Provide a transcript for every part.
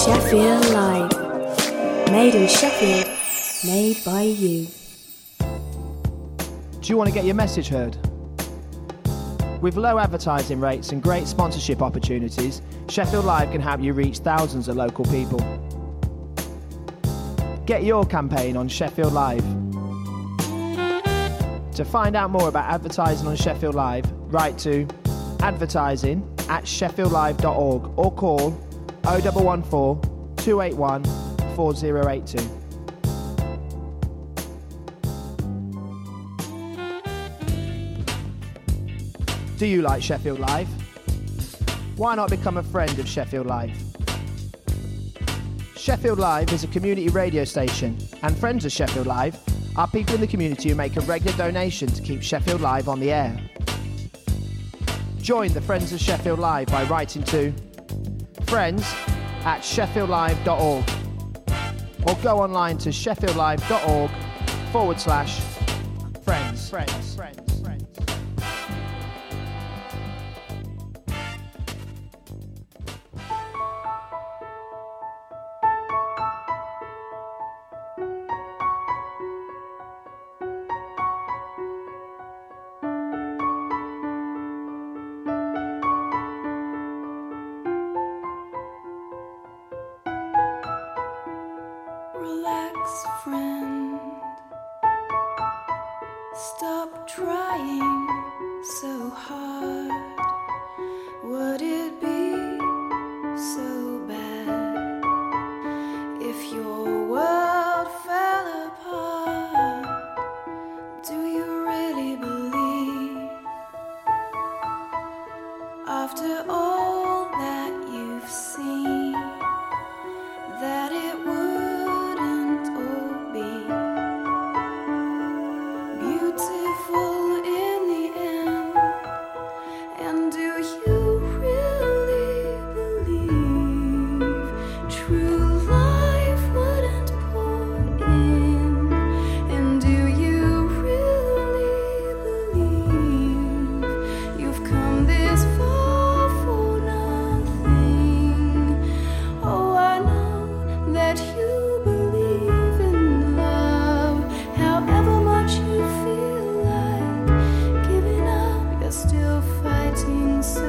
Sheffield Live. Made in Sheffield, made by you. Do you want to get your message heard? With low advertising rates and great sponsorship opportunities, Sheffield Live can help you reach thousands of local people. Get your campaign on Sheffield Live. To find out more about advertising on Sheffield Live, write to advertising@sheffieldlive.org or call 0114 281 4082. Do you like Sheffield Live? Why not become a friend of Sheffield Live? Sheffield Live is a community radio station, and friends of Sheffield Live are people in the community who make a regular donation to keep Sheffield Live on the air. Join the Friends of Sheffield Live by writing to friends@sheffieldlive.org or go online to sheffieldlive.org/friends. Relax, friend. Stop trying so hard. Would it be so bad if your world fell apart? Do you really believe, after all that you've seen, that it wouldn't all be beautiful in the end? And do you really believe true life wouldn't pour in? And do you really believe you've come this far for nothing? Oh, I know that you believe in love. However much you feel like giving up, you're still fighting so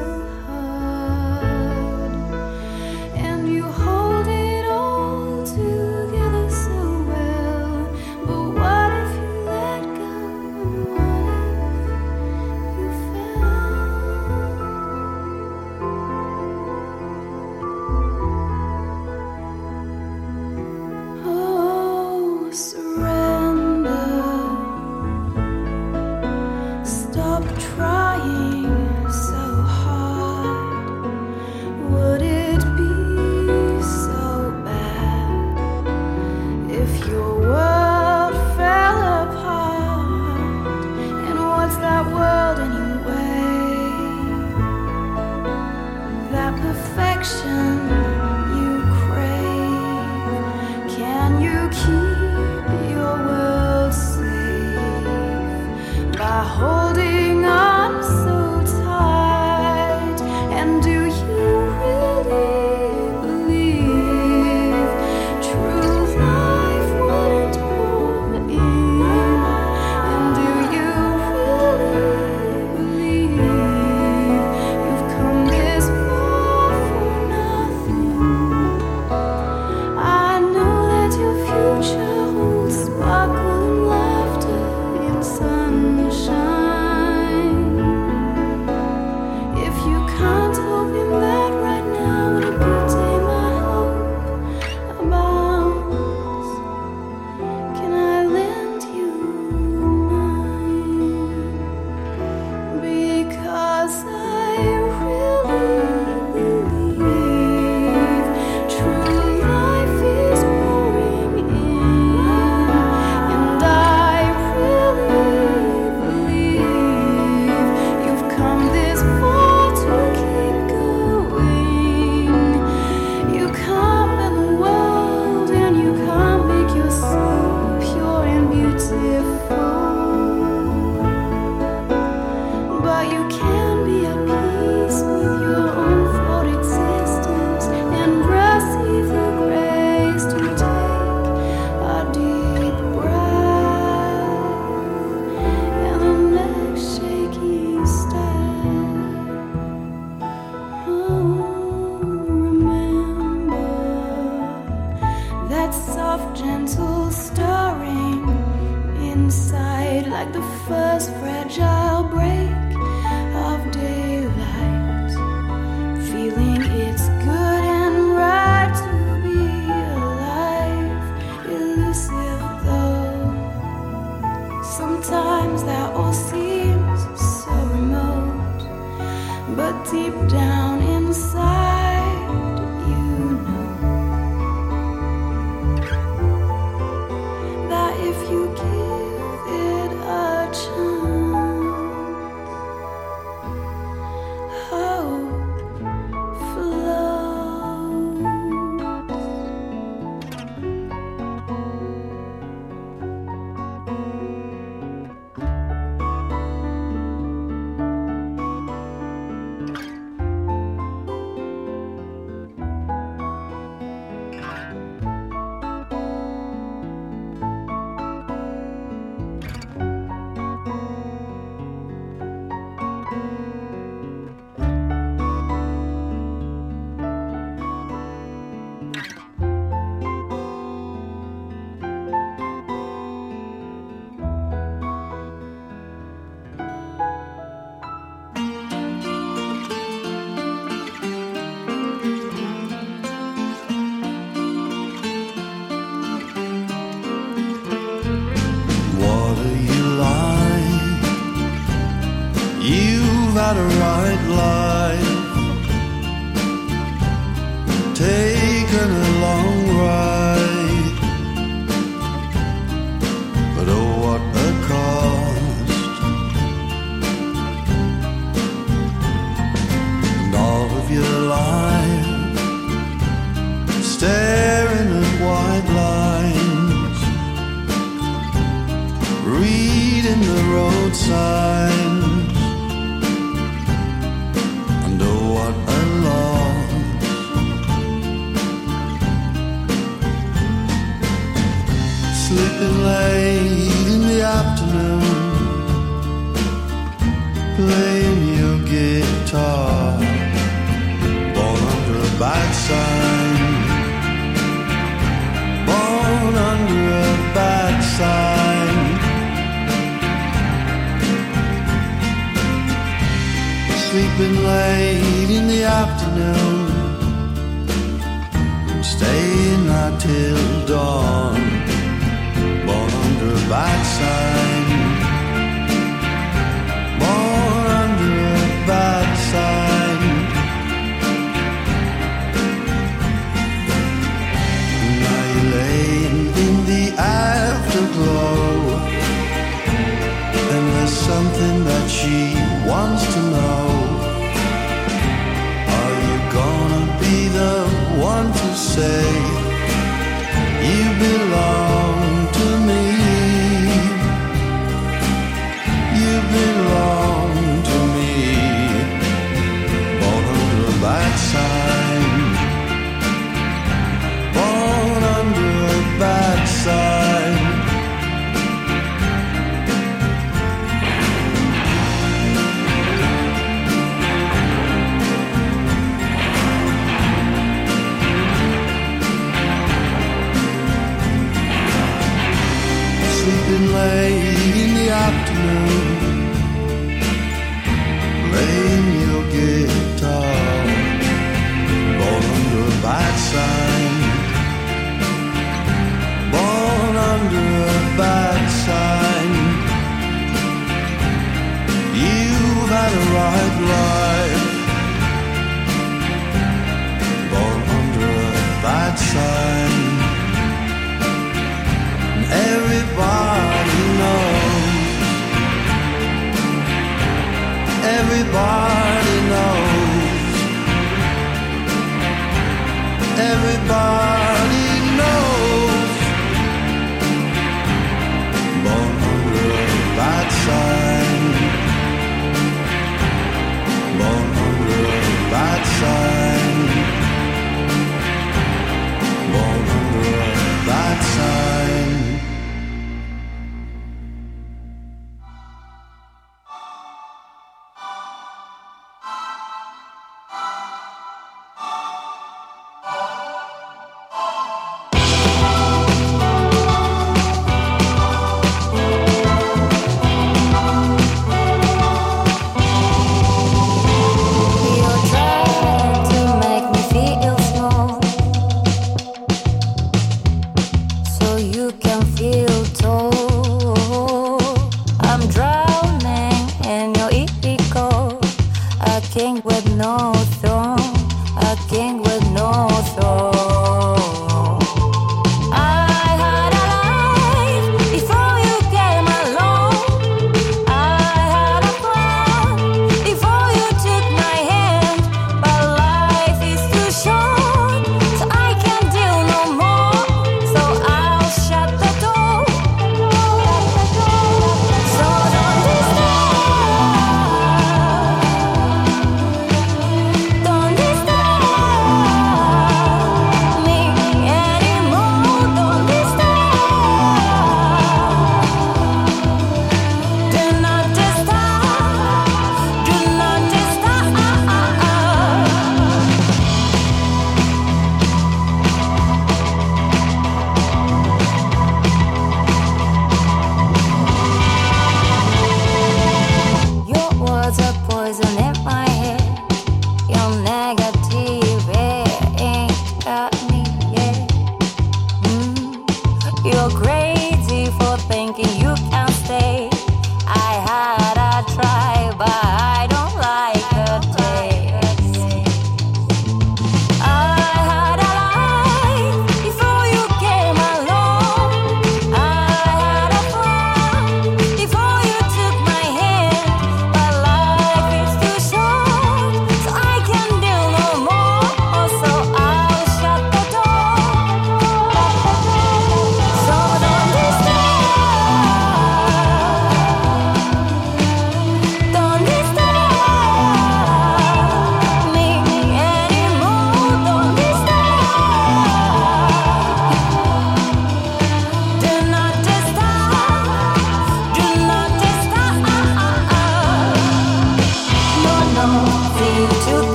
hard. And you hold it all together so well. But what if you let go? And what if you fell? Oh, surrender. Stop trying so hard. Would it be so bad if your world fell apart? And what's that world anyway? That perfection you crave. Can you keep your world safe by holding on so tight? And do you really believe true life wouldn't pour in? And do you really believe you've come this far for nothing? I know that your future holds sparkle and laughter and sunshine. If you can't hope in that right now, when a good day my hope abounds, can I lend you mine? Because I really believe true life is pouring in. And I really believe you've come this far to keep going. You can't bend the world, and you can't make your soul pure and beautiful. But you can be at peace with your own flawed existence and receive the first fragile break of daylight, feeling it's good and right to be alive, elusive though. Sometimes that all seems so remote, but deep down inside, you know that if you give it a chance, hope flows. What are you like? You've had a right life, taken a long ride, but oh, what a cost. And all of your life, staring at white lines, reading the road signs, and oh, what a loss. Sleeping late in the afternoon, playing your guitar, born under a bad sign, born under a bad sign. Sleeping late in the afternoon, staying out till dawn, born under a bad sign, born under a bad sign. And now you're laying in the afterglow, and there's something that she wants to know. Are you gonna be the one to say you belong to me? You belong to me. Born under a bad sign, born under a bad sign. Sleeping late in the afternoon, playing your guitar, born under a bad sign, born under a bad sign. You've had a right life, born under a bad sign. Everybody knows, everybody knows, everybody knows. Born under a bad sign, born under a bad sign, born under a bad sign.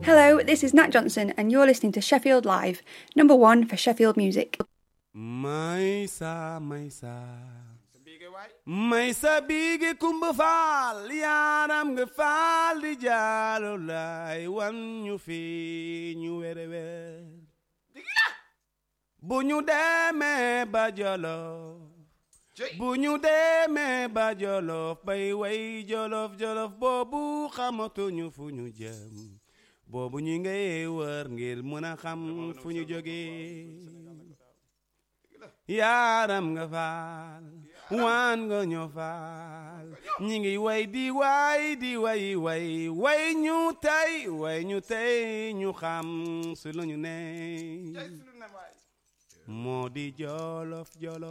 Hello, this is Nat Johnson and you're listening to Sheffield Live, number 1 for Sheffield music. Maisa bigi kumba faal yaram nga faal di jaalo lay wan ñu fi ñu wéré wér bu ñu demee ba Jolof bu ñu demee ba Jolof bay way Jolof boobu xamatuñu fu ñu jëm boobu ñu ngay wër ngir mën a xam fu ñu jógee yaram nga faal waan nga ñoo faal ñi ngi way di way ñu tey ñu xam su lu ñu ne moo di Jolof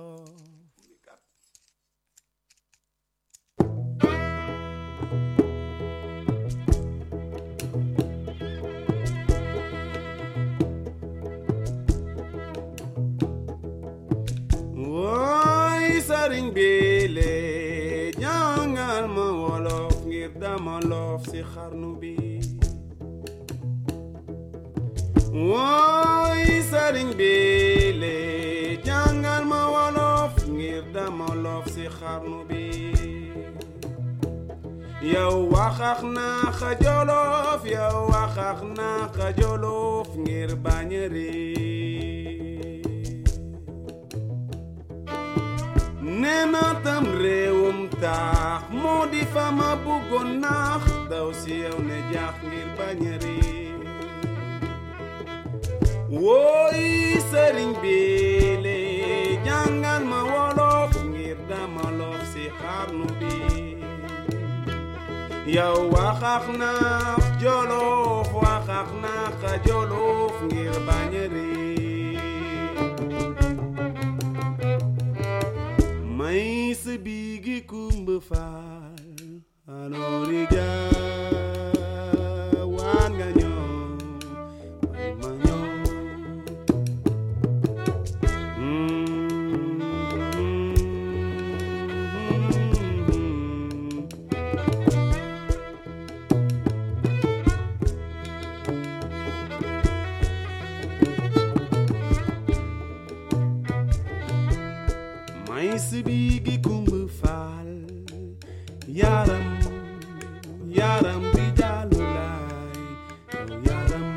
woy sëriñ bi le jàngal ma wolof ngir dama loof ci xarnu bi woy sëriñ bi le jàngal ma wolof ngir dama loof ci xarnu bi yow waxax naa xa Jolof ngir bañ a neena tam réewum taax moo di fa ma bëggoon naax daw si yow ne jaax ngir bañ a réer wooy sëriñ bi le jàngal ma wolof ngir dama loof si xarnu bi yow waxax naax Jolof ngir bañ a réer may sa bigi kumba faal anoori waan nga ñoo ma ñoo may sa bigi kumba faal yaram bi jaalu laay yaram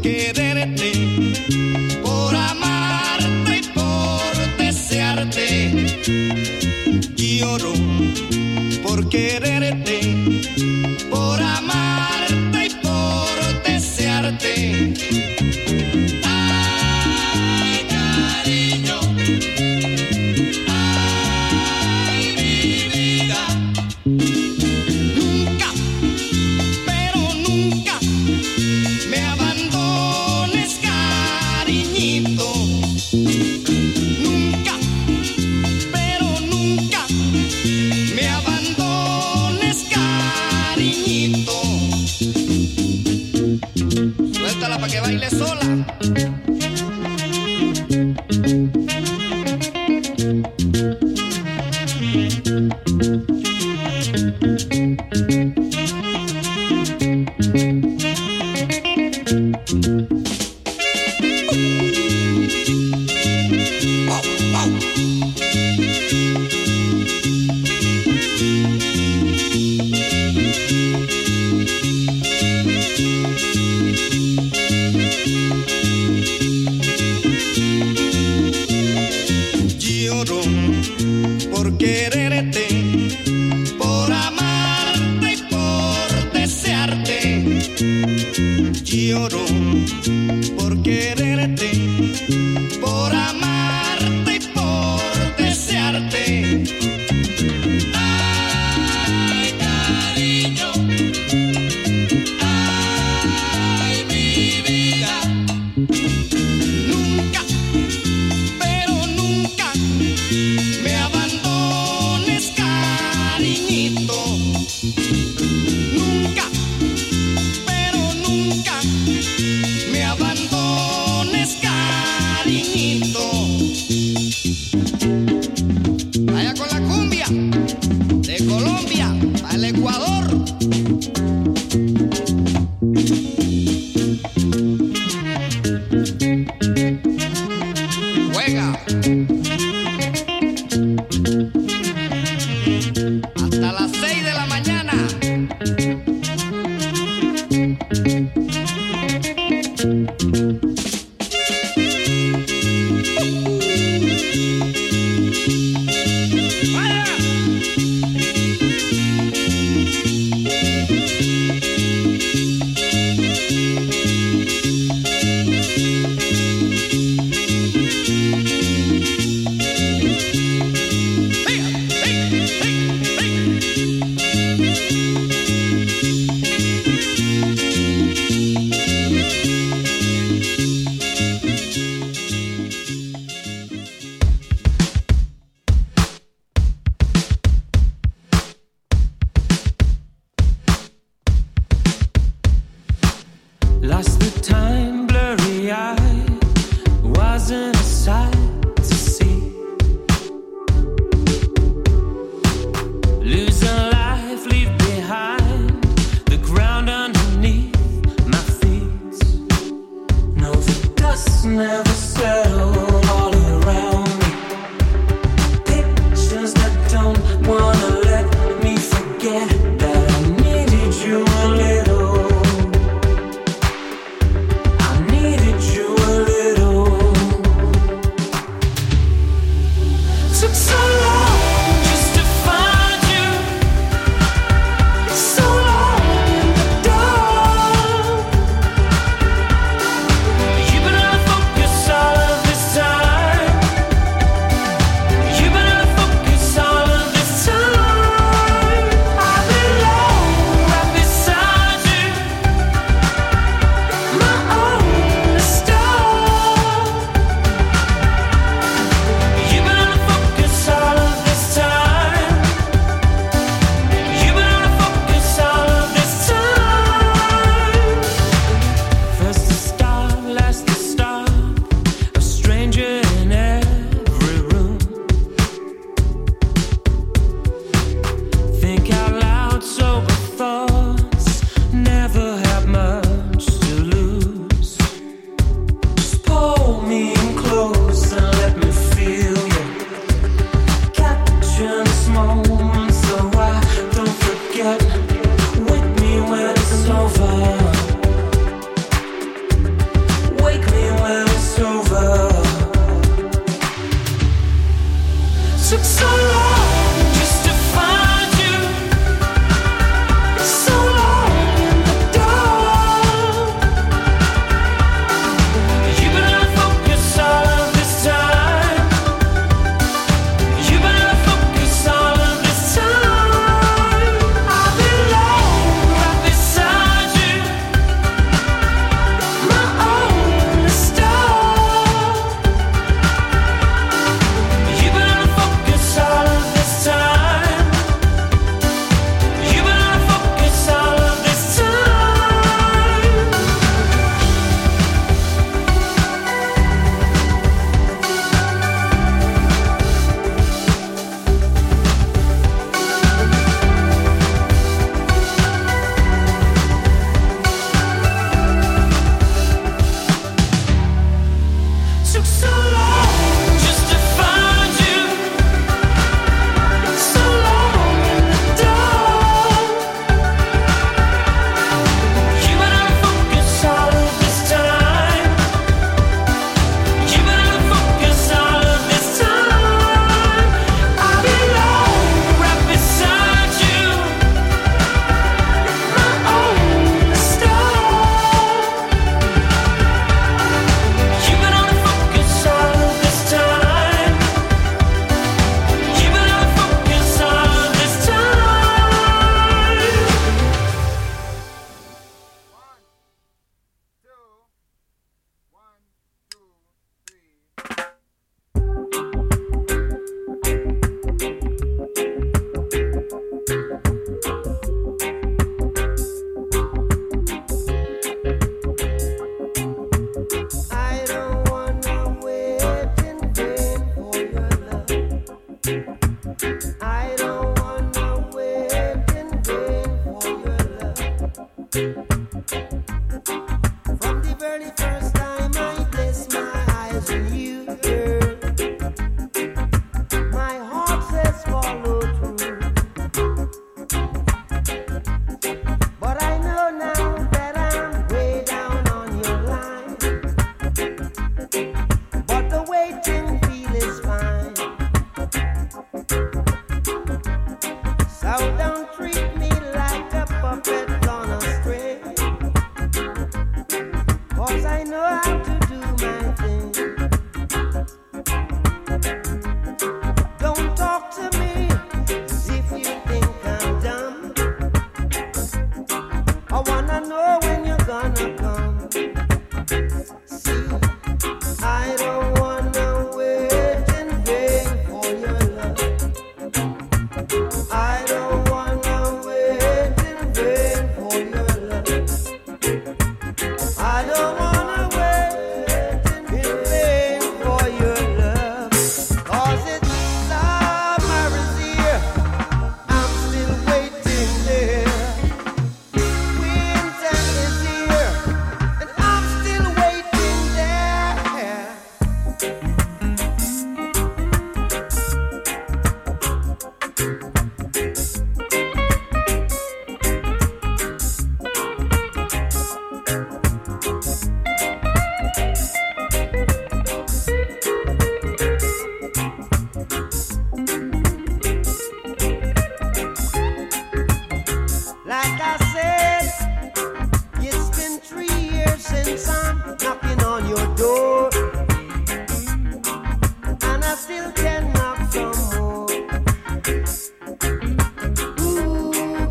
quererte, por amarte y por desearte. Lloro por quererte, por amarte y por desearte. Ay, cariño, ay, mi vida. Nunca, pero nunca me abandones, cariñito. Nunca, pero nunca me abandones, cariñito. Suéltala pa' que baile sola. Lloro por quererte, por amarte y por desearte. Lloro por quererte, por amarte y por desearte. Ay, cariño, ay, mi vida. Nunca, pero nunca me abandones, cariñito. Nunca, pero nunca me abandones, cariñito. Vaya con la cumbia de Colombia al Ecuador. Juega hasta las 6 de la mañana. ¡Vaya! Lost the time, blurry eye, wasn't a sight to see. Losing life, leave behind the ground underneath my feet. No, the dust never settled all around me. Pictures that don't wanna let me forget that I needed you a little. Took so long just to find you, so long in the dark. You've been out of focus very first time I place my eyes on you, girl, my heart says follow through. But I know now that I'm way down on your line. But the waiting feel is fine. So don't treat me like a puppet on a string. 'Cause I know how to do my thing. Don't talk to me as if you think I'm dumb. I wanna know when you're gonna come. See, I don't wanna wait in vain for your love. I don't wanna wait in vain for your love. I don't wanna wait in vain for your love. 'Cause it's summer is here. I'm still waiting there. Winter is here. And I'm still waiting there. Like I said, it's been 3 years since I'm knocking on your door, and I still can knock some more. Ooh,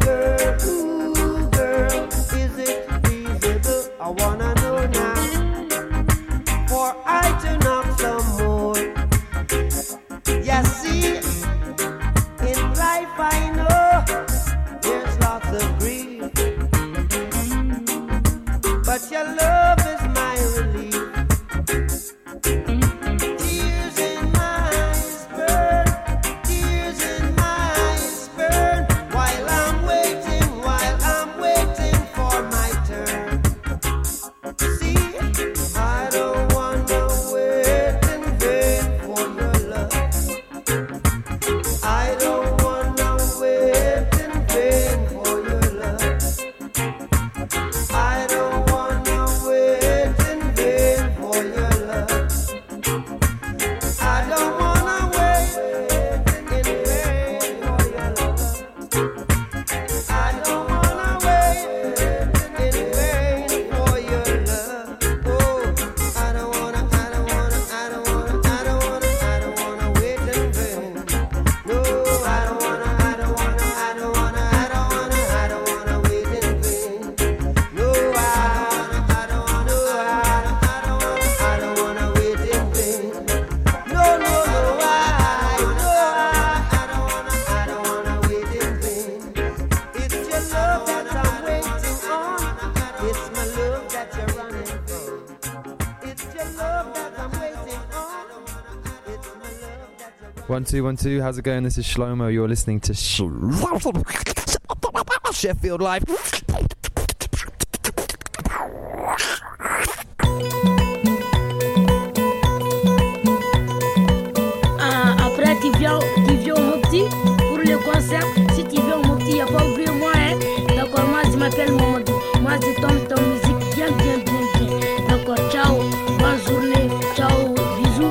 girl, is it feasible? I wanna know now, for I to knock some more. Yeah, see, in life I know there's lots of grief, but your love is my relief. Tears in my eyes burn, tears in my eyes burn, while I'm waiting for my turn. See, I don't wanna wait in vain for your love. I don't wanna wait in vain for your love. I don't wanna wait in vain for your love. I don't wanna wait in vain for your love. I don't wanna wait in vain for your love. Oh, I don't wanna wait in vain. No, I don't wanna wait in vain. No, I don't wanna wait in vain. No, I don't wanna wait in vain. It's your love that I'm waiting on. It's my love that you're running from. It's your love that I'm waiting on. It's my love that you're running. 1 2 1 2. How's it going? This is Shlomo. You're listening to Sheffield Live. Après, tu viens au Mopti pour le concert. Si tu viens au Mopti, il n'y a pas oublié moi, hein. D'accord, moi je m'appelle Momodou. Moi je tombe ton musique bien. D'accord, ciao, bonne journée, ciao, bisous.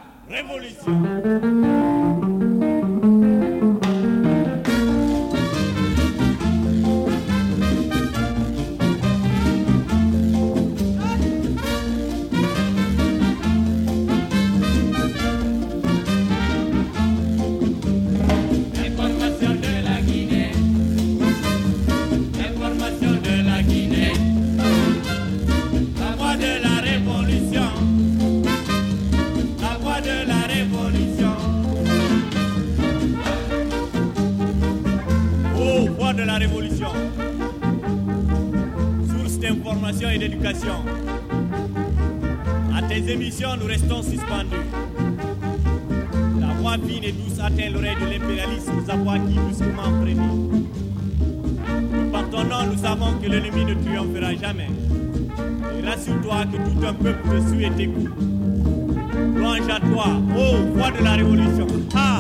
Et d'éducation. À tes émissions, nous restons suspendus. La voix fine et douce atteint l'oreille de l'impérialisme, nous avons acquis brusquement prémis. Nous partons, nous savons que l'ennemi ne triomphera jamais. Et rassure-toi que tout un peuple te suit et t'écoute. Louange à toi, ô voix de la révolution. Ah!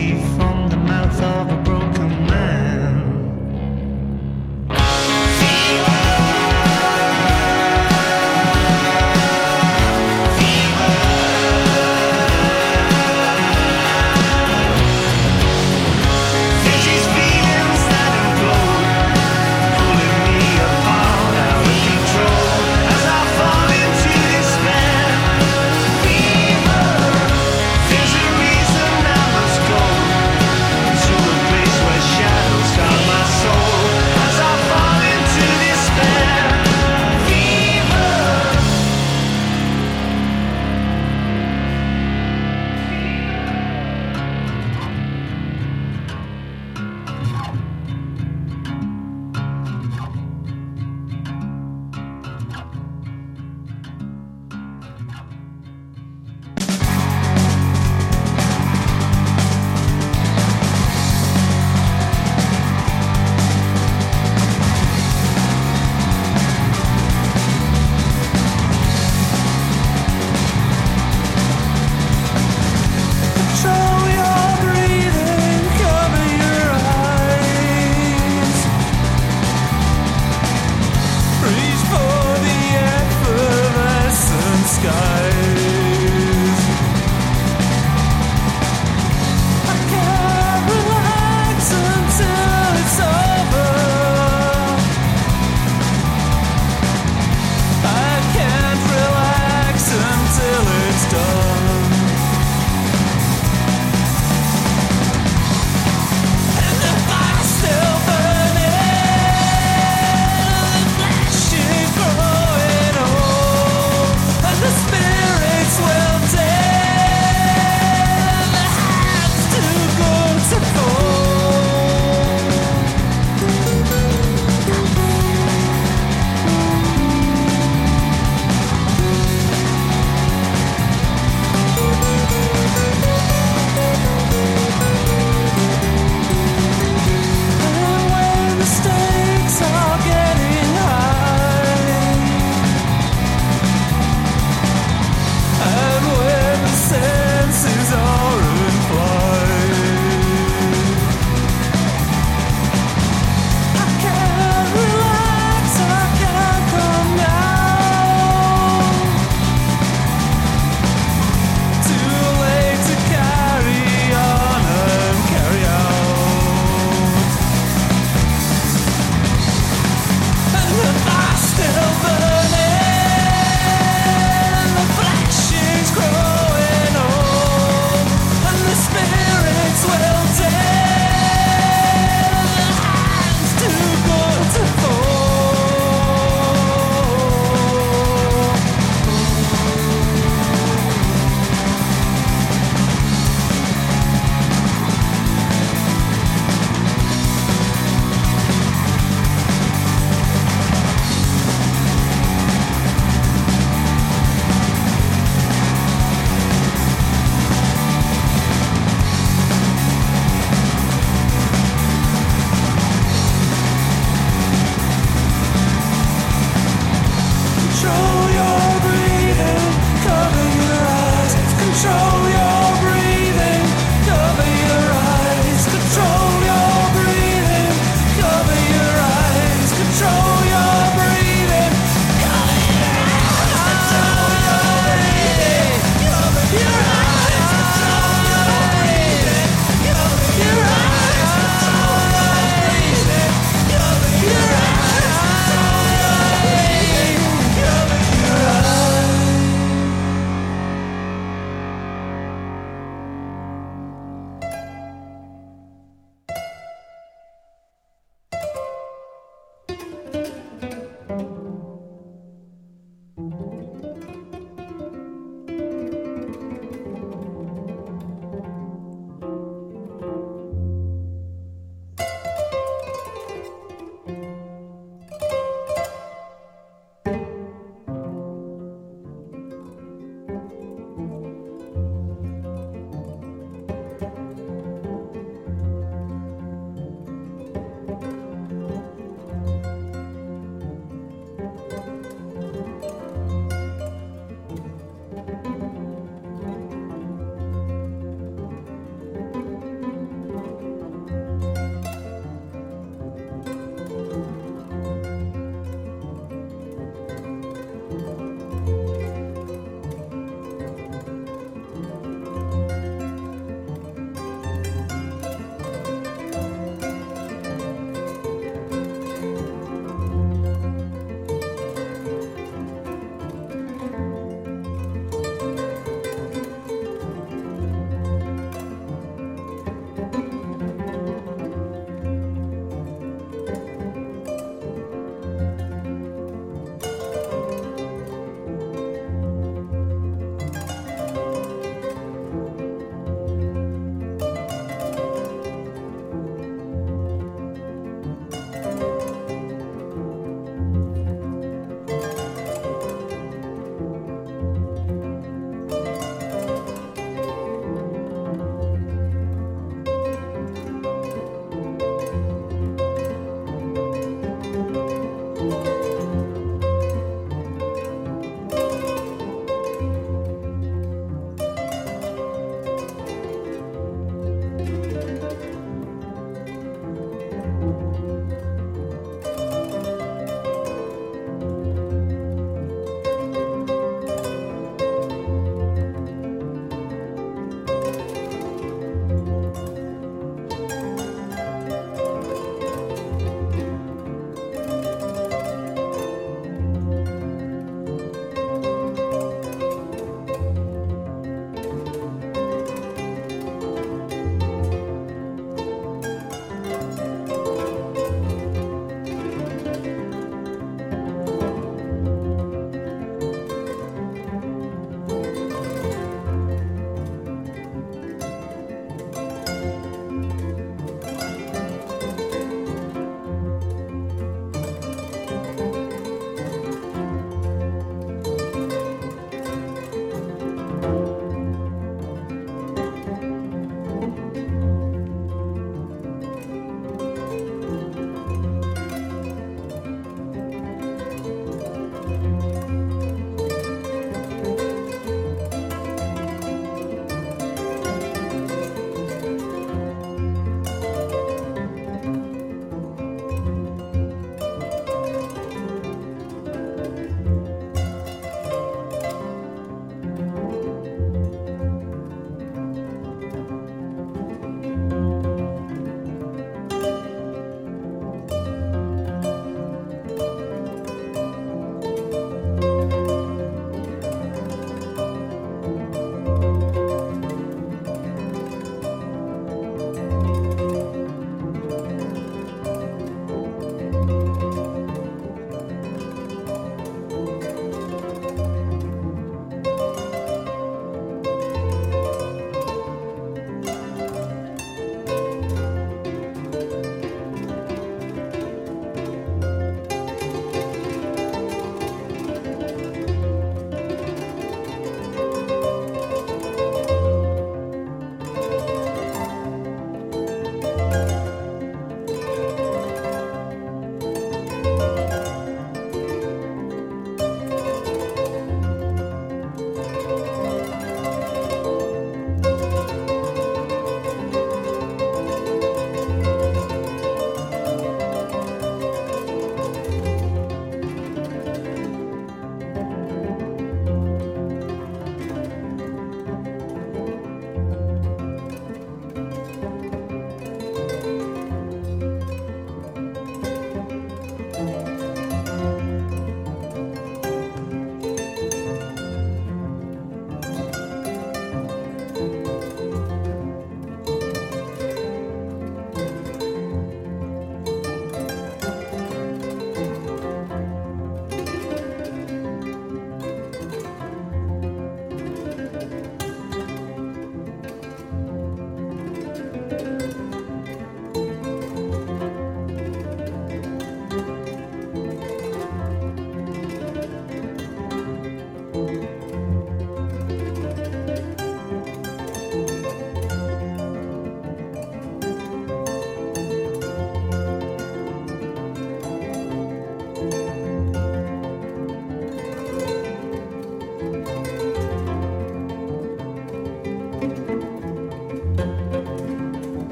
empty from the mouth of a broken man. There's these feelings that implode, pulling me apart out of control as I fall into despair. Fever, there's a reason I must go.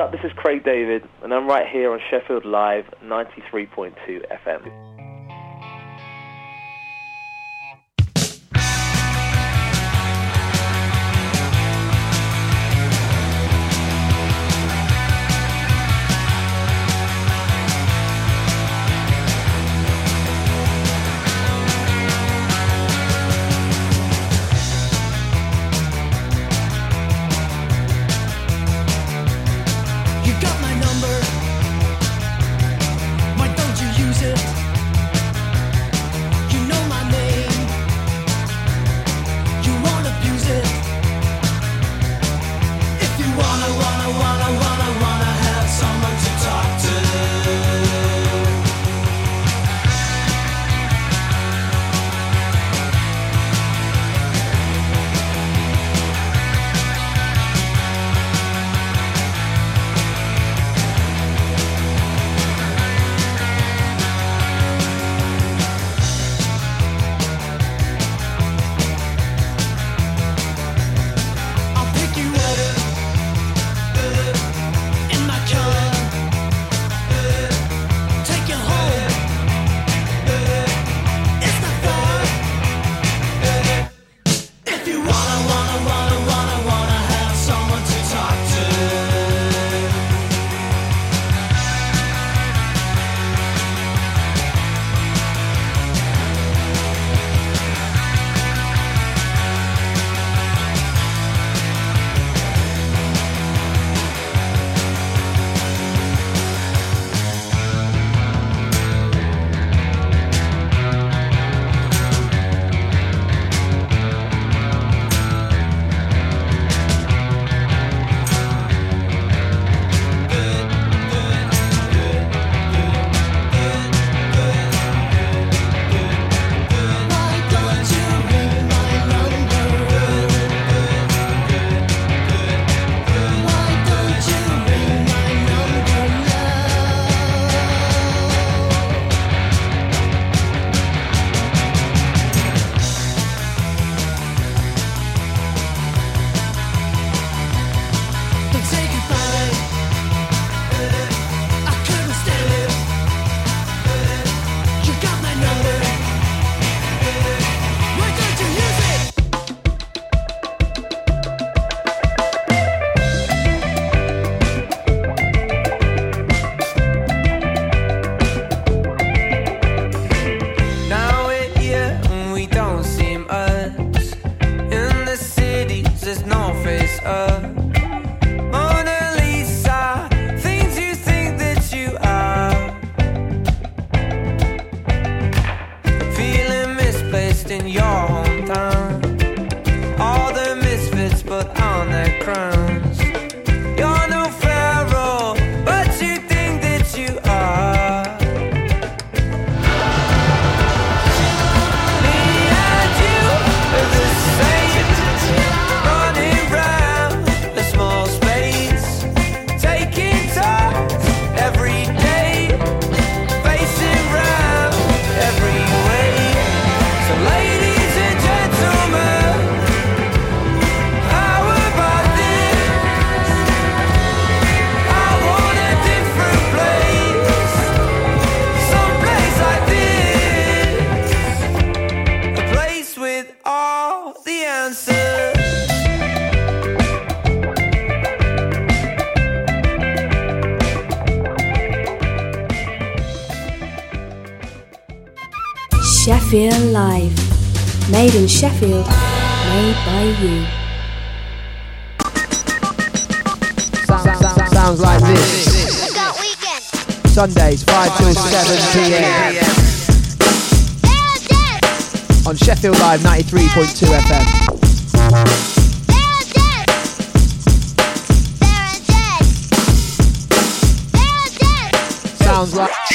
up? This is Craig David, and I'm right here on Sheffield Live 93.2 FM. Sheffield Live. Made in Sheffield, made by you. Sounds like this. Sundays 5 till 7 p.m. on Sheffield Live 93.2 FM. Sounds like